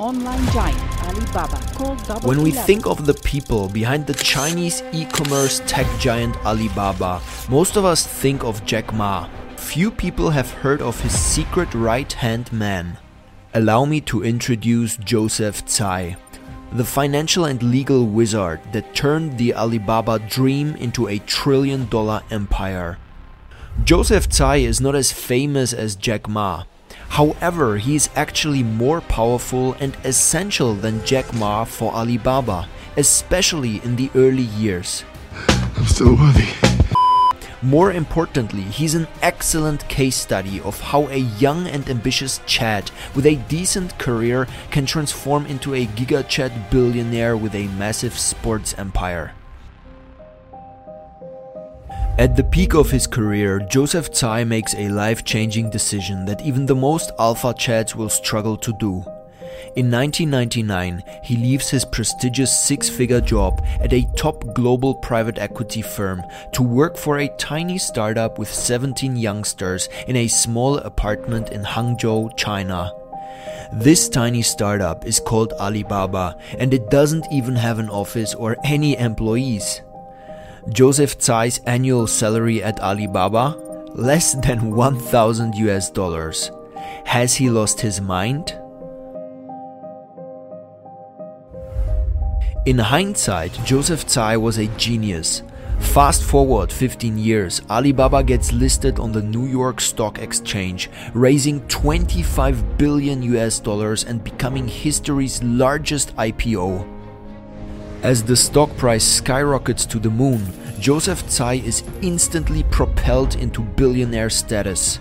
online giant Alibaba called Double When we 11. think of the people behind the Chinese e-commerce tech giant Alibaba, most of us think of Jack Ma. Few people have heard of his secret right-hand man. Allow me to introduce Joseph Tsai, the financial and legal wizard that turned the Alibaba dream into a trillion-dollar empire. Joseph Tsai is not as famous as Jack Ma. However, he is actually more powerful and essential than Jack Ma for Alibaba, especially in the early years. I'm still worthy. More importantly, he's an excellent case study of how a young and ambitious Chad with a decent career can transform into a GigaChad billionaire with a massive sports empire. At the peak of his career, Joseph Tsai makes a life-changing decision that even the most alpha Chads will struggle to do. In 1999, he leaves his prestigious six-figure job at a top global private equity firm to work for a tiny startup with 17 youngsters in a small apartment in Hangzhou, China. This tiny startup is called Alibaba, and it doesn't even have an office or any employees. Joseph Tsai's annual salary at Alibaba? Less than $1,000. Has he lost his mind? In hindsight, Joseph Tsai was a genius. Fast forward 15 years, Alibaba gets listed on the New York Stock Exchange, raising $25 billion and becoming history's largest IPO. As the stock price skyrockets to the moon, Joseph Tsai is instantly propelled into billionaire status.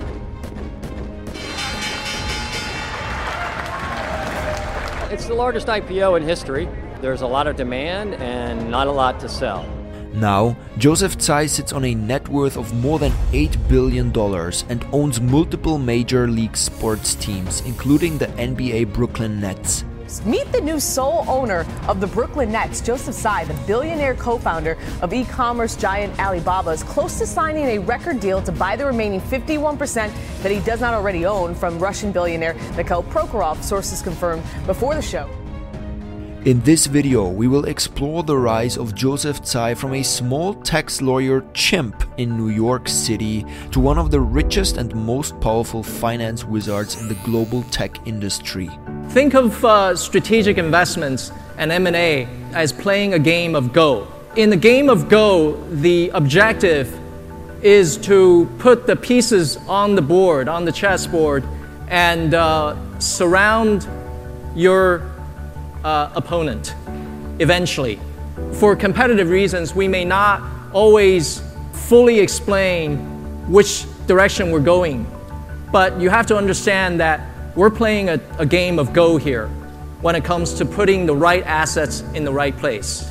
It's the largest IPO in history. There's a lot of demand and not a lot to sell. Now, Joseph Tsai sits on a net worth of more than $8 billion and owns multiple major league sports teams, including the NBA Brooklyn Nets. Meet the new sole owner of the Brooklyn Nets. Joseph Tsai, the billionaire co-founder of e-commerce giant Alibaba, is close to signing a record deal to buy the remaining 51% that he does not already own from Russian billionaire Mikhail Prokhorov, sources confirmed before the show. In this video, we will explore the rise of Joseph Tsai from a small tax lawyer chimp in New York City to one of the richest and most powerful finance wizards in the global tech industry. Think of strategic investments and M&A as playing a game of Go. In the game of Go, the objective is to put the pieces on the board, on the chessboard, and surround your opponent eventually. For competitive reasons, we may not always fully explain which direction we're going, but you have to understand that we're playing a game of Go here when it comes to putting the right assets in the right place.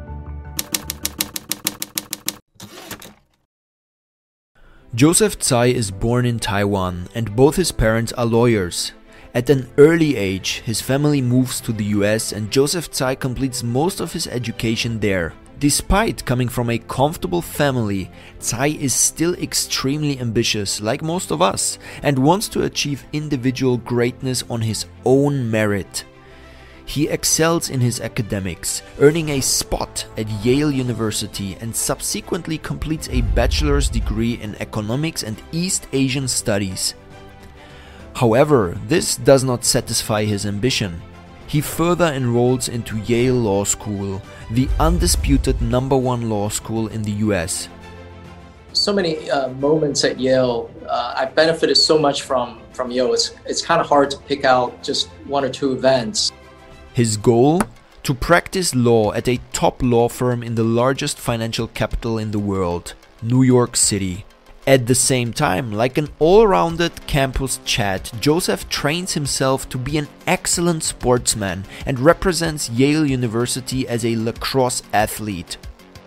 Joseph Tsai is born in Taiwan, and both his parents are lawyers. At an early age, his family moves to the US and Joseph Tsai completes most of his education there. Despite coming from a comfortable family, Tsai is still extremely ambitious, like most of us, and wants to achieve individual greatness on his own merit. He excels in his academics, earning a spot at Yale University and subsequently completes a bachelor's degree in economics and East Asian studies. However, this does not satisfy his ambition. He further enrolls into Yale Law School, the undisputed #1 law school in the US. So many moments at Yale. I've benefited so much from Yale. It's kind of hard to pick out just one or two events. His goal? To practice law at a top law firm in the largest financial capital in the world, New York City. At the same time, like an all-rounded campus Chad, Joseph trains himself to be an excellent sportsman and represents Yale University as a lacrosse athlete.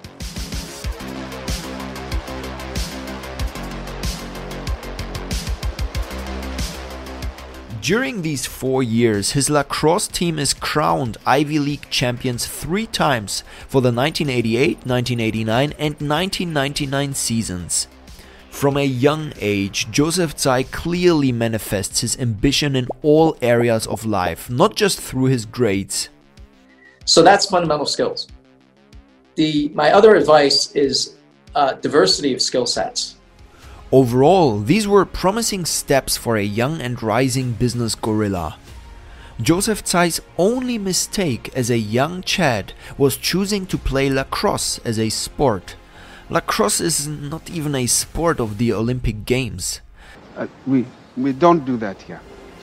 During these 4 years, his lacrosse team is crowned Ivy League champions 3 times for the 1988, 1989 and 1999 seasons. From a young age, Joseph Tsai clearly manifests his ambition in all areas of life, not just through his grades. So that's fundamental skills. My other advice is diversity of skill sets. Overall, these were promising steps for a young and rising business gorilla. Joseph Tsai's only mistake as a young Chad was choosing to play lacrosse as a sport. Lacrosse is not even a sport of the Olympic Games. We don't do that here.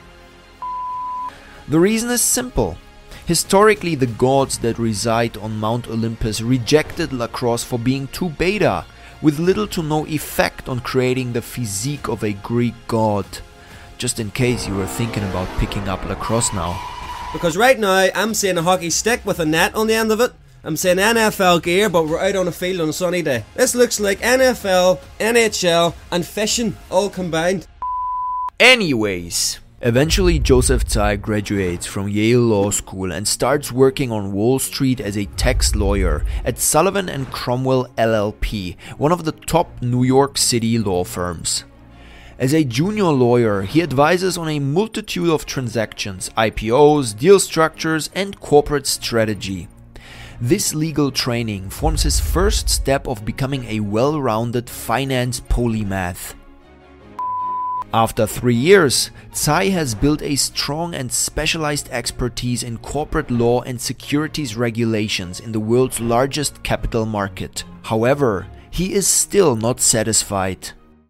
The reason is simple. Historically, the gods that reside on Mount Olympus rejected lacrosse for being too beta, with little to no effect on creating the physique of a Greek god. Just in case you were thinking about picking up lacrosse now. Because right now, I'm seeing a hockey stick with a net on the end of it. I'm saying NFL gear, but we're out on a field on a sunny day. This looks like NFL, NHL, and fishing all combined. Anyways, eventually Joseph Tsai graduates from Yale Law School and starts working on Wall Street as a tax lawyer at Sullivan & Cromwell LLP, one of the top New York City law firms. As a junior lawyer, he advises on a multitude of transactions, IPOs, deal structures, and corporate strategy. This legal training forms his first step of becoming a well-rounded finance polymath. After 3 years, Tsai has built a strong and specialized expertise in corporate law and securities regulations in the world's largest capital market. However, he is still not satisfied.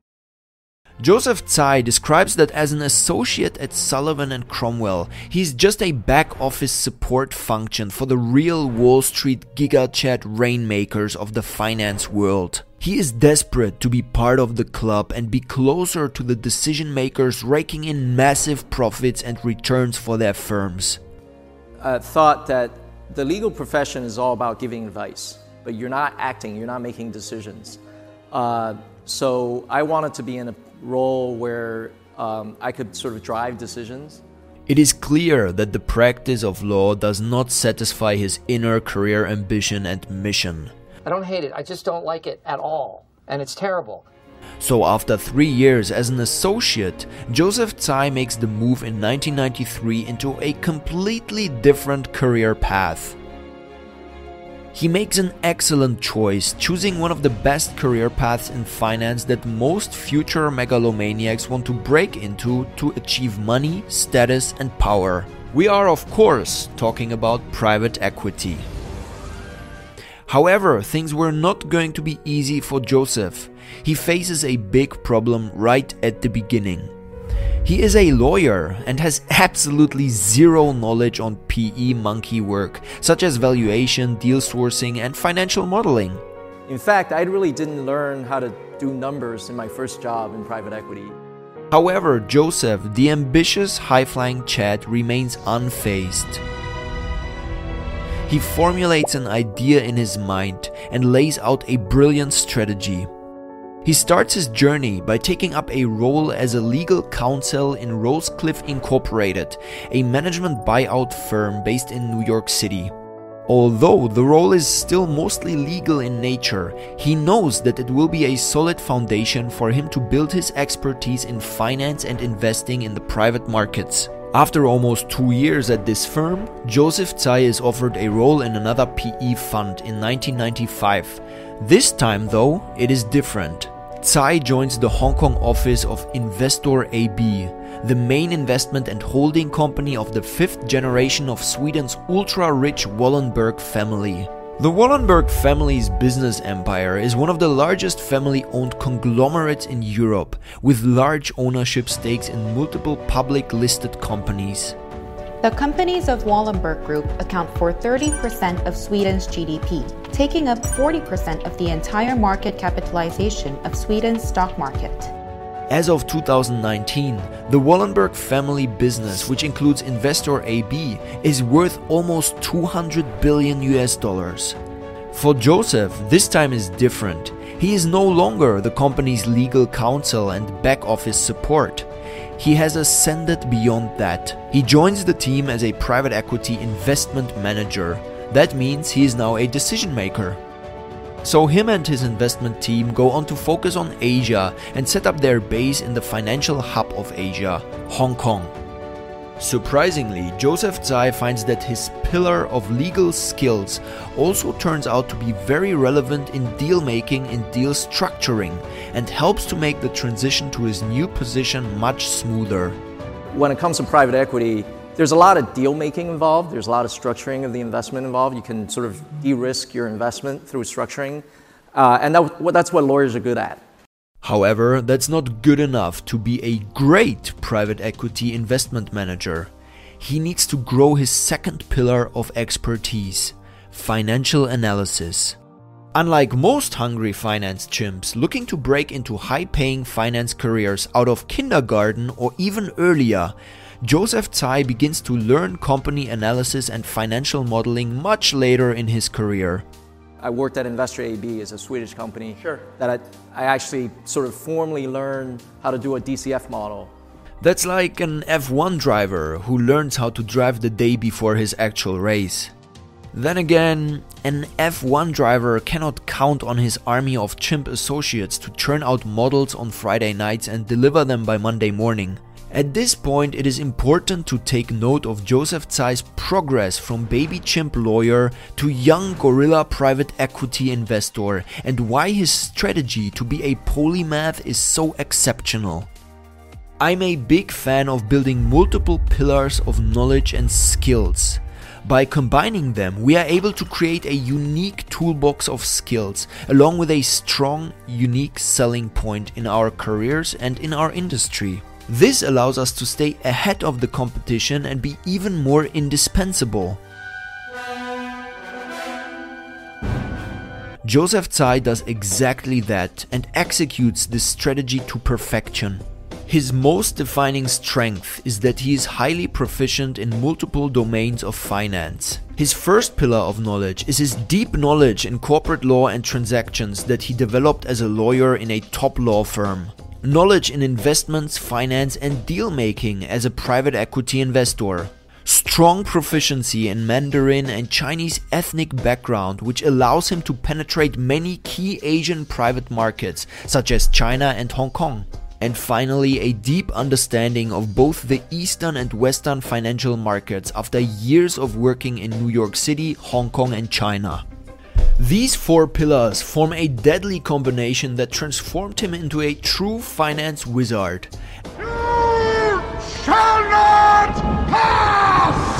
Joseph Tsai describes that as an associate at Sullivan & Cromwell, he's just a back-office support function for the real Wall Street gigachat rainmakers of the finance world. He is desperate to be part of the club and be closer to the decision makers raking in massive profits and returns for their firms. I thought that the legal profession is all about giving advice, but you're not acting, you're not making decisions. So I wanted to be in a role where I could sort of drive decisions. It is clear that the practice of law does not satisfy his inner career ambition and mission. I don't hate it, I just don't like it at all, and it's terrible. So after 3 years as an associate, Joseph Tsai makes the move in 1993 into a completely different career path. He makes an excellent choice, choosing one of the best career paths in finance that most future megalomaniacs want to break into to achieve money, status, and power. We are, of course, talking about private equity. However, things were not going to be easy for Joseph. He faces a big problem right at the beginning. He is a lawyer and has absolutely zero knowledge on PE monkey work, such as valuation, deal sourcing, and financial modeling. In fact, I really didn't learn how to do numbers in my first job in private equity. However, Joseph, the ambitious, high-flying Chad, remains unfazed. He formulates an idea in his mind and lays out a brilliant strategy. He starts his journey by taking up a role as a legal counsel in Rosecliff Incorporated, a management buyout firm based in New York City. Although the role is still mostly legal in nature, he knows that it will be a solid foundation for him to build his expertise in finance and investing in the private markets. After almost 2 years at this firm, Joseph Tsai is offered a role in another PE fund in 1995. This time, though, it is different. Tsai joins the Hong Kong office of Investor AB, the main investment and holding company of the 5th generation of Sweden's ultra-rich Wallenberg family. The Wallenberg family's business empire is one of the largest family-owned conglomerates in Europe, with large ownership stakes in multiple public-listed companies. The companies of Wallenberg Group account for 30% of Sweden's GDP, taking up 40% of the entire market capitalization of Sweden's stock market. As of 2019, the Wallenberg family business, which includes Investor AB, is worth almost $200 billion. For Joseph, this time is different. He is no longer the company's legal counsel and back office support. He has ascended beyond that. He joins the team as a private equity investment manager. That means he is now a decision maker. So him and his investment team go on to focus on Asia and set up their base in the financial hub of Asia, Hong Kong. Surprisingly, Joseph Tsai finds that his pillar of legal skills also turns out to be very relevant in deal making and deal structuring, and helps to make the transition to his new position much smoother. When it comes to private equity, there's a lot of deal making involved. There's a lot of structuring of the investment involved. You can sort of de-risk your investment through structuring. And that's what lawyers are good at. However, that's not good enough to be a great private equity investment manager. He needs to grow his second pillar of expertise, financial analysis. Unlike most hungry finance chimps looking to break into high-paying finance careers out of kindergarten or even earlier, Joseph Tsai begins to learn company analysis and financial modeling much later in his career. I worked at Investor AB as a Swedish company. Sure. That I actually sort of formally learned how to do a DCF model. That's like an F1 driver who learns how to drive the day before his actual race. Then again, an F1 driver cannot count on his army of chimp associates to churn out models on Friday nights and deliver them by Monday morning. At this point, it is important to take note of Joseph Tsai's progress from baby chimp lawyer to young gorilla private equity investor, and why his strategy to be a polymath is so exceptional. I'm a big fan of building multiple pillars of knowledge and skills. By combining them, we are able to create a unique toolbox of skills, along with a strong, unique selling point in our careers and in our industry. This allows us to stay ahead of the competition and be even more indispensable. Joseph Tsai does exactly that and executes this strategy to perfection. His most defining strength is that he is highly proficient in multiple domains of finance. His first pillar of knowledge is his deep knowledge in corporate law and transactions that he developed as a lawyer in a top law firm. Knowledge in investments, finance, and deal making as a private equity investor. Strong proficiency in Mandarin and Chinese ethnic background, which allows him to penetrate many key Asian private markets, such as China and Hong Kong. And finally, a deep understanding of both the Eastern and Western financial markets after years of working in New York City, Hong Kong, and China. These four pillars form a deadly combination that transformed him into a true finance wizard. You shall not pass!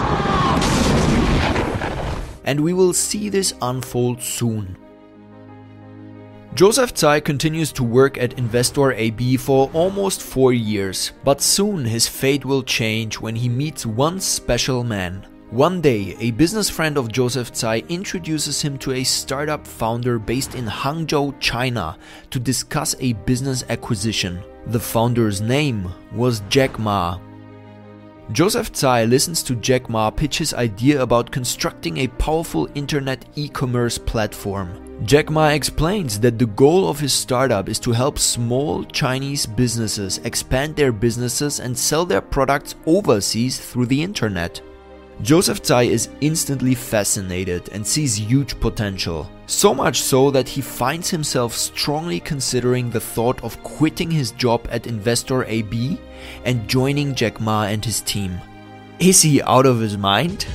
And we will see this unfold soon. Joseph Tsai continues to work at Investor AB for almost 4 years, but soon his fate will change when he meets one special man. One day, a business friend of Joseph Tsai introduces him to a startup founder based in Hangzhou, China, to discuss a business acquisition. The founder's name was Jack Ma. Joseph Tsai listens to Jack Ma pitch his idea about constructing a powerful internet e-commerce platform. Jack Ma explains that the goal of his startup is to help small Chinese businesses expand their businesses and sell their products overseas through the internet. Joseph Tsai is instantly fascinated and sees huge potential. So much so that he finds himself strongly considering the thought of quitting his job at Investor AB and joining Jack Ma and his team. Is he out of his mind?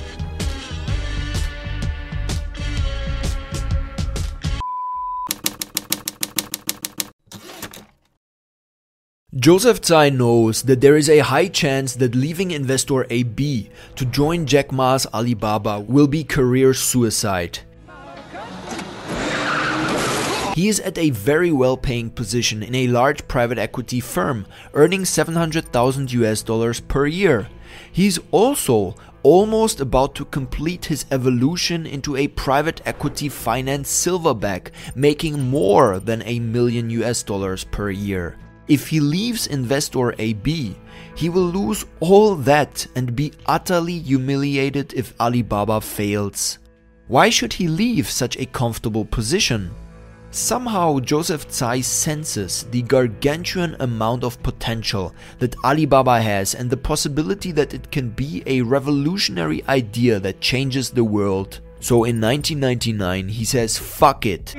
Joseph Tsai knows that there is a high chance that leaving Investor AB to join Jack Ma's Alibaba will be career suicide. He is at a very well-paying position in a large private equity firm, earning $700,000 per year. He's also almost about to complete his evolution into a private equity finance silverback, making more than $1 million per year. If he leaves Investor AB, he will lose all that and be utterly humiliated if Alibaba fails. Why should he leave such a comfortable position? Somehow Joseph Tsai senses the gargantuan amount of potential that Alibaba has and the possibility that it can be a revolutionary idea that changes the world. So in 1999 he says fuck it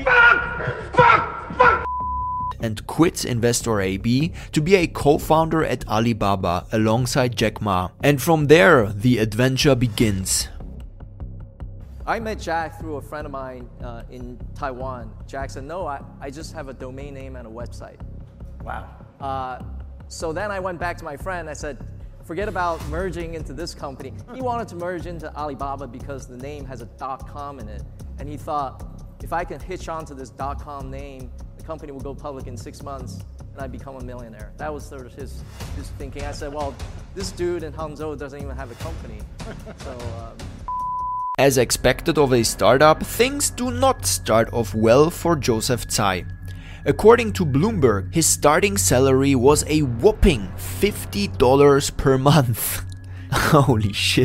and quits Investor AB to be a co-founder at Alibaba alongside Jack Ma. And from there the adventure begins. I met Jack through a friend of mine in Taiwan. Jack said, no, I just have a domain name and a website. Wow. So then I went back to my friend. I said, forget about merging into this company. He wanted to merge into Alibaba because the name has a .com in it. And he thought, if I can hitch onto this .com name, the company will go public in 6 months and I'd become a millionaire. That was sort of his thinking. I said, well, this dude in Hangzhou doesn't even have a company. So. As expected of a startup, things do not start off well for Joseph Tsai. According to Bloomberg, his starting salary was a whopping $50 per month. Holy shit.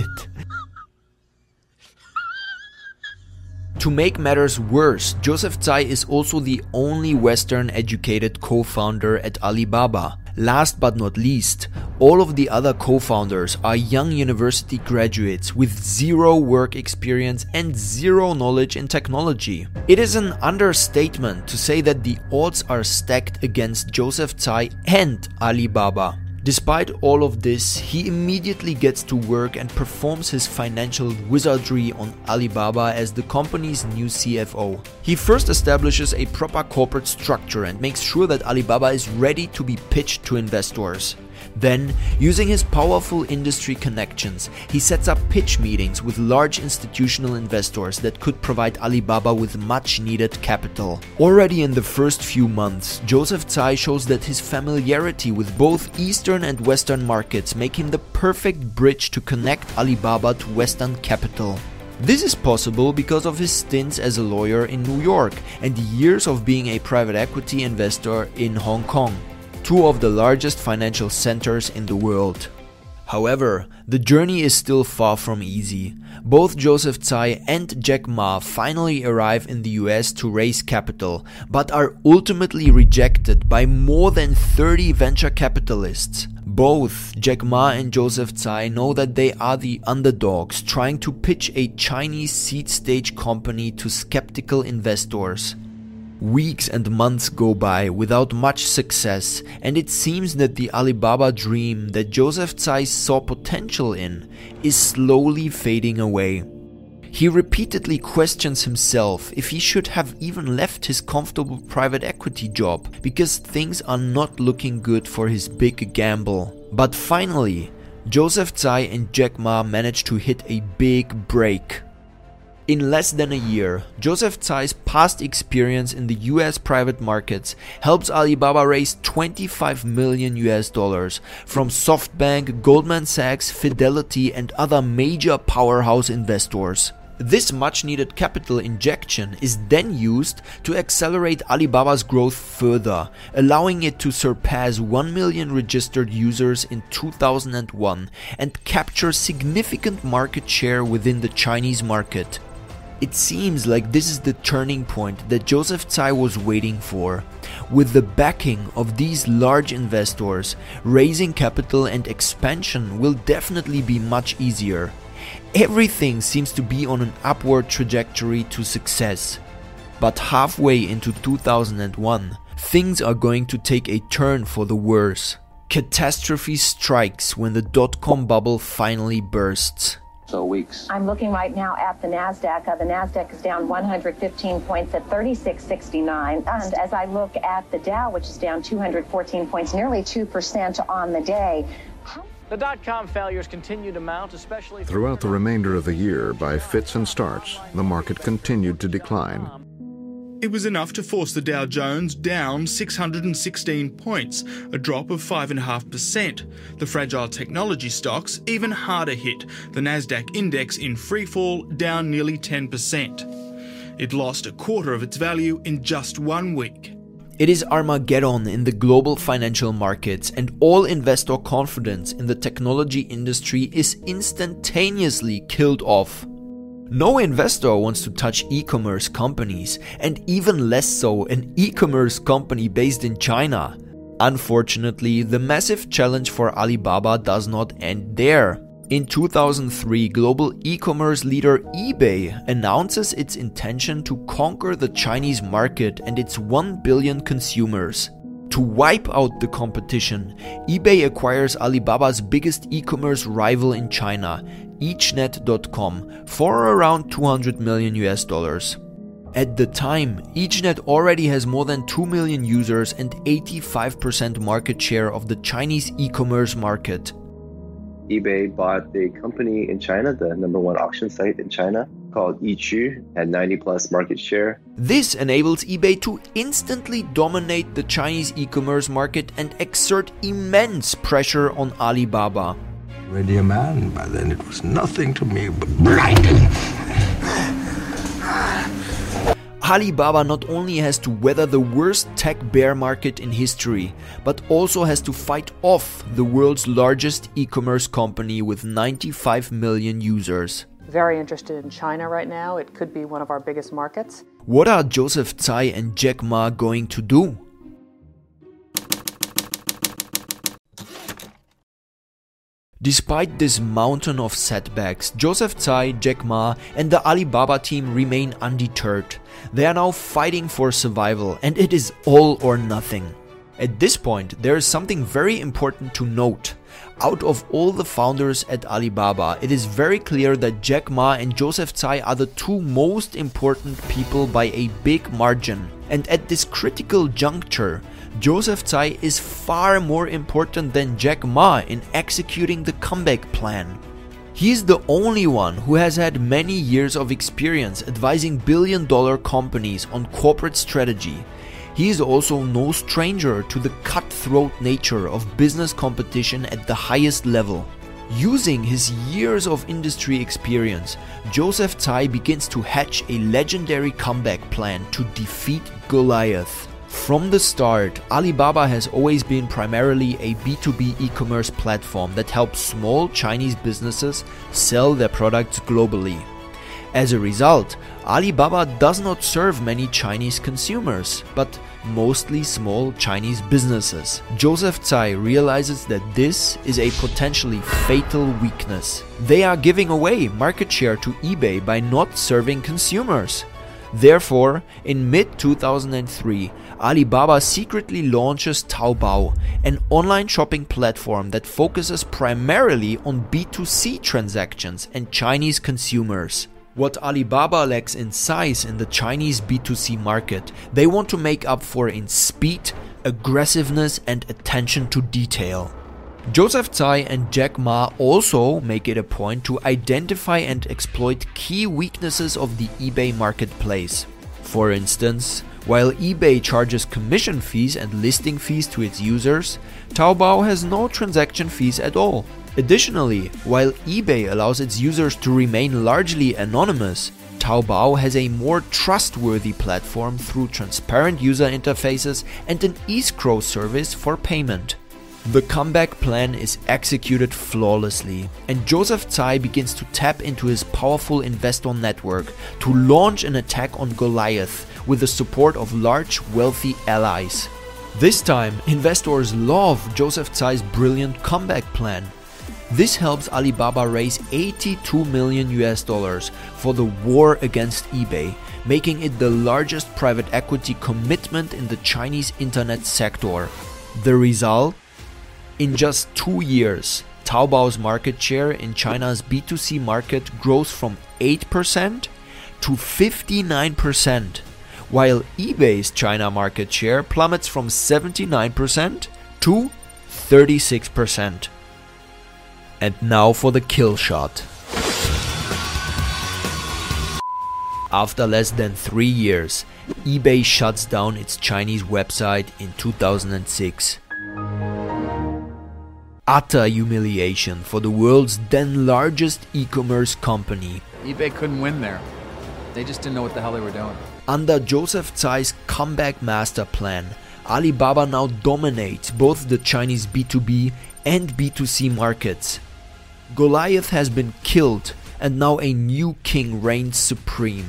To make matters worse, Joseph Tsai is also the only Western-educated co-founder at Alibaba. Last but not least, all of the other co-founders are young university graduates with zero work experience and zero knowledge in technology. It is an understatement to say that the odds are stacked against Joseph Tsai and Alibaba. Despite all of this, he immediately gets to work and performs his financial wizardry on Alibaba as the company's new CFO. He first establishes a proper corporate structure and makes sure that Alibaba is ready to be pitched to investors. Then, using his powerful industry connections, he sets up pitch meetings with large institutional investors that could provide Alibaba with much needed capital. Already in the first few months, Joseph Tsai shows that his familiarity with both Eastern and Western markets make him the perfect bridge to connect Alibaba to Western capital. This is possible because of his stints as a lawyer in New York and years of being a private equity investor in Hong Kong, two of the largest financial centers in the world. However, the journey is still far from easy. Both Joseph Tsai and Jack Ma finally arrive in the US to raise capital, but are ultimately rejected by more than 30 venture capitalists. Both Jack Ma and Joseph Tsai know that they are the underdogs trying to pitch a Chinese seed stage company to skeptical investors. Weeks and months go by without much success, and it seems that the Alibaba dream that Joseph Tsai saw potential in is slowly fading away. He repeatedly questions himself if he should have even left his comfortable private equity job, because things are not looking good for his big gamble. But finally, Joseph Tsai and Jack Ma manage to hit a big break. In less than a year, Joseph Tsai's past experience in the US private markets helps Alibaba raise $25 million from SoftBank, Goldman Sachs, Fidelity and other major powerhouse investors. This much needed capital injection is then used to accelerate Alibaba's growth further, allowing it to surpass 1 million registered users in 2001 and capture significant market share within the Chinese market. It seems like this is the turning point that Joseph Tsai was waiting for. With the backing of these large investors, raising capital and expansion will definitely be much easier. Everything seems to be on an upward trajectory to success. But halfway into 2001, things are going to take a turn for the worse. Catastrophe strikes when the dot-com bubble finally bursts. Weeks. I'm looking right now at the NASDAQ. The NASDAQ is down 115 points at 3669. And as I look at the Dow, which is down 214 points, nearly 2% on the day. The dot-com failures continue to mount, especially throughout the remainder of the year. By fits and starts, the market continued to decline. It was enough to force the Dow Jones down 616 points, a drop of 5.5%. The fragile technology stocks even harder hit, the Nasdaq index in freefall down nearly 10%. It lost a quarter of its value in just 1 week. It is Armageddon in the global financial markets, and all investor confidence in the technology industry is instantaneously killed off. No investor wants to touch e-commerce companies, and even less so an e-commerce company based in China. Unfortunately, the massive challenge for Alibaba does not end there. In 2003, global e-commerce leader eBay announces its intention to conquer the Chinese market and its 1 billion consumers. To wipe out the competition, eBay acquires Alibaba's biggest e-commerce rival in China, Eachnet.com, for around $200 million. At the time, Eachnet already has more than 2 million users and 85% market share of the Chinese e-commerce market. eBay bought the company in China, the #1 auction site in China, called Yichu, had 90+ market share. This enables eBay to instantly dominate the Chinese e-commerce market and exert immense pressure on Alibaba. Already a man, by then it was nothing to me but blinding. Alibaba not only has to weather the worst tech bear market in history, but also has to fight off the world's largest e-commerce company with 95 million users. Very interested in China right now. It could be one of our biggest markets. What are Joseph Tsai and Jack Ma going to do? Despite this mountain of setbacks, Joseph Tsai, Jack Ma and the Alibaba team remain undeterred. They are now fighting for survival, and it is all or nothing. At this point, there is something very important to note. Out of all the founders at Alibaba, it is very clear that Jack Ma and Joseph Tsai are the two most important people by a big margin. And at this critical juncture, Joseph Tsai is far more important than Jack Ma in executing the comeback plan. He is the only one who has had many years of experience advising billion-dollar companies on corporate strategy. He is also no stranger to the cutthroat nature of business competition at the highest level. Using his years of industry experience, Joseph Tsai begins to hatch a legendary comeback plan to defeat Goliath. From the start, Alibaba has always been primarily a B2B e-commerce platform that helps small Chinese businesses sell their products globally. As a result, Alibaba does not serve many Chinese consumers, but mostly small Chinese businesses. Joseph Tsai realizes that this is a potentially fatal weakness. They are giving away market share to eBay by not serving consumers. Therefore, in mid-2003, Alibaba secretly launches Taobao, an online shopping platform that focuses primarily on B2C transactions and Chinese consumers. What Alibaba lacks in size in the Chinese B2C market, they want to make up for in speed, aggressiveness and attention to detail. Joseph Tsai and Jack Ma also make it a point to identify and exploit key weaknesses of the eBay marketplace. For instance, while eBay charges commission fees and listing fees to its users, Taobao has no transaction fees at all. Additionally, while eBay allows its users to remain largely anonymous, Taobao has a more trustworthy platform through transparent user interfaces and an escrow service for payment. The comeback plan is executed flawlessly, and Joseph Tsai begins to tap into his powerful investor network to launch an attack on Goliath with the support of large, wealthy allies. This time, investors love Joseph Tsai's brilliant comeback plan. This helps Alibaba raise $82 million for the war against eBay, making it the largest private equity commitment in the Chinese internet sector. The result? In just 2 years, Taobao's market share in China's B2C market grows from 8% to 59%, while eBay's China market share plummets from 79% to 36%. And now for the kill shot. After less than 3 years, eBay shuts down its Chinese website in 2006. Utter humiliation for the world's then largest e-commerce company. eBay couldn't win there. They just didn't know what the hell they were doing. Under Joseph Tsai's comeback master plan, Alibaba now dominates both the Chinese B2B and B2C markets. Goliath has been killed, and now a new king reigns supreme.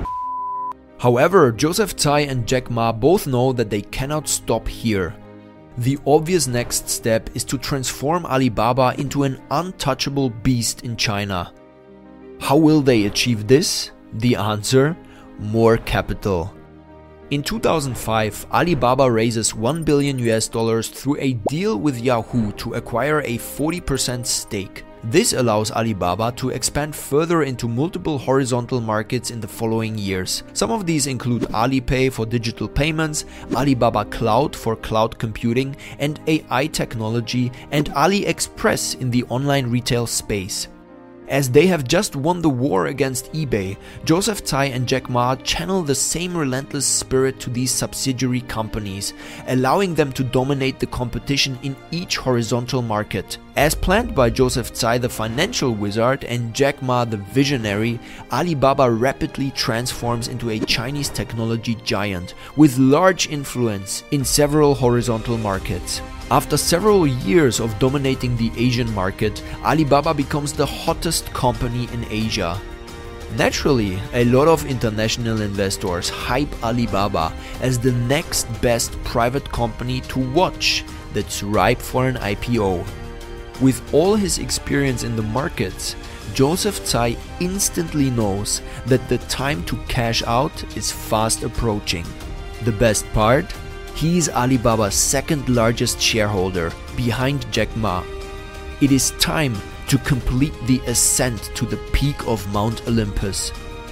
However, Joseph Tsai and Jack Ma both know that they cannot stop here. The obvious next step is to transform Alibaba into an untouchable beast in China. How will they achieve this? The answer: more capital. In 2005, Alibaba raises $1 billion through a deal with Yahoo to acquire a 40% stake. This allows Alibaba to expand further into multiple horizontal markets in the following years. Some of these include Alipay for digital payments, Alibaba Cloud for cloud computing and AI technology, and AliExpress in the online retail space. As they have just won the war against eBay, Joseph Tsai and Jack Ma channel the same relentless spirit to these subsidiary companies, allowing them to dominate the competition in each horizontal market. As planned by Joseph Tsai, the financial wizard, and Jack Ma, the visionary, Alibaba rapidly transforms into a Chinese technology giant with large influence in several horizontal markets. After several years of dominating the Asian market, Alibaba becomes the hottest company in Asia. Naturally, a lot of international investors hype Alibaba as the next best private company to watch that's ripe for an IPO. With all his experience in the markets, Joseph Tsai instantly knows that the time to cash out is fast approaching. The best part? He is Alibaba's second largest shareholder, behind Jack Ma. It is time to complete the ascent to the peak of Mount Olympus.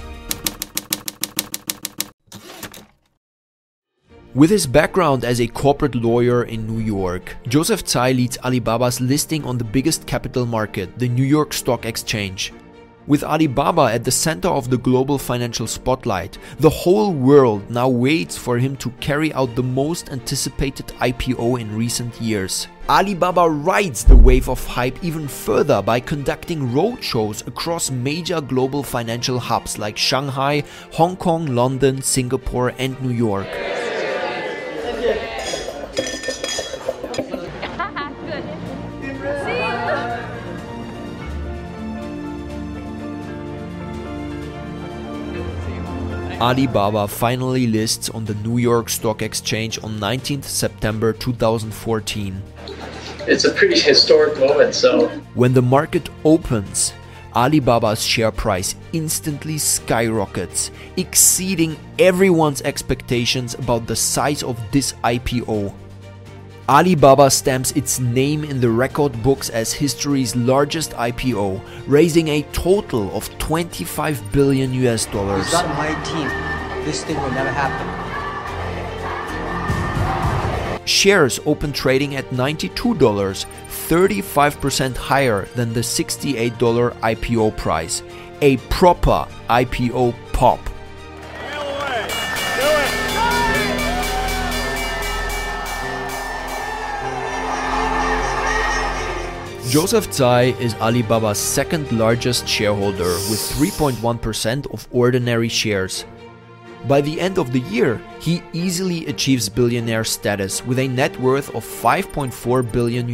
With his background as a corporate lawyer in New York, Joseph Tsai leads Alibaba's listing on the biggest capital market, the New York Stock Exchange. With Alibaba at the center of the global financial spotlight, the whole world now waits for him to carry out the most anticipated IPO in recent years. Alibaba rides the wave of hype even further by conducting roadshows across major global financial hubs like Shanghai, Hong Kong, London, Singapore, and New York. Alibaba finally lists on the New York Stock Exchange on 19th September 2014. It's a pretty historic moment, so... When the market opens, Alibaba's share price instantly skyrockets, exceeding everyone's expectations about the size of this IPO. Alibaba stamps its name in the record books as history's largest IPO, raising a total of $25 billion. It's not my team. This thing will never happen. Shares open trading at $92, 35% higher than the $68 IPO price. A proper IPO pop. Joseph Tsai is Alibaba's second largest shareholder with 3.1% of ordinary shares. By the end of the year, he easily achieves billionaire status with a net worth of $5.4 billion.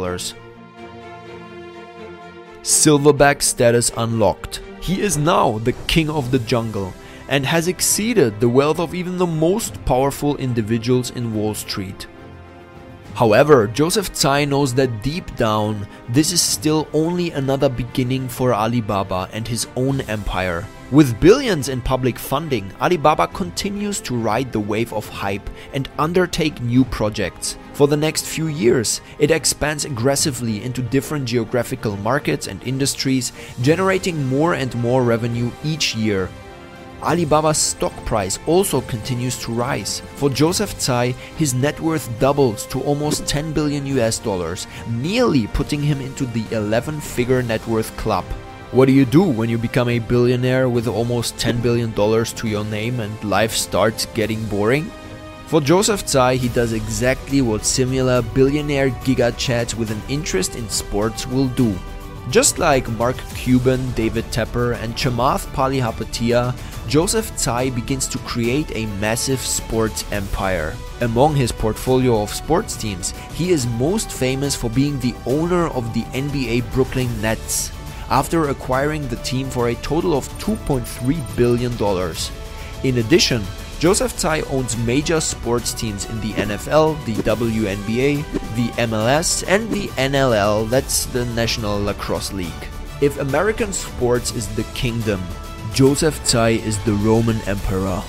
Silverback status unlocked. He is now the king of the jungle and has exceeded the wealth of even the most powerful individuals in Wall Street. However, Joseph Tsai knows that deep down, this is still only another beginning for Alibaba and his own empire. With billions in public funding, Alibaba continues to ride the wave of hype and undertake new projects. For the next few years, it expands aggressively into different geographical markets and industries, generating more and more revenue each year. Alibaba's stock price also continues to rise. For Joseph Tsai, his net worth doubles to almost $10 billion, nearly putting him into the 11-figure net worth club. What do you do when you become a billionaire with almost $10 billion to your name and life starts getting boring? For Joseph Tsai, he does exactly what similar billionaire giga-chads with an interest in sports will do. Just like Mark Cuban, David Tepper, and Chamath Palihapitiya, Joseph Tsai begins to create a massive sports empire. Among his portfolio of sports teams, he is most famous for being the owner of the NBA Brooklyn Nets, after acquiring the team for a total of $2.3 billion. In addition, Joseph Tsai owns major sports teams in the NFL, the WNBA, the MLS, and the NLL, that's the National Lacrosse League. If American sports is the kingdom, Joseph Tsai is the Roman Emperor.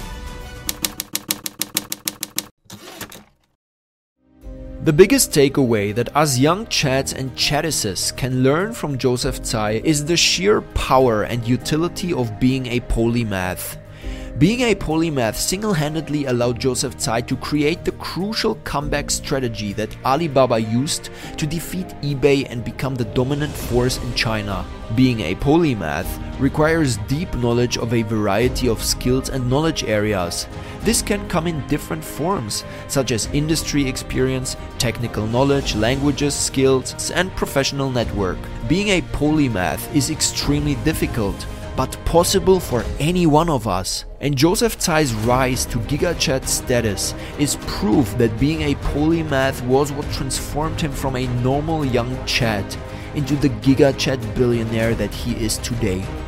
The biggest takeaway that us young chads and chaddises can learn from Joseph Tsai is the sheer power and utility of being a polymath. Being a polymath single-handedly allowed Joseph Tsai to create the crucial comeback strategy that Alibaba used to defeat eBay and become the dominant force in China. Being a polymath requires deep knowledge of a variety of skills and knowledge areas. This can come in different forms, such as industry experience, technical knowledge, languages, skills, and professional network. Being a polymath is extremely difficult, but possible for any one of us. And Joseph Tsai's rise to GigaChad status is proof that being a polymath was what transformed him from a normal young Chad into the GigaChad billionaire that he is today.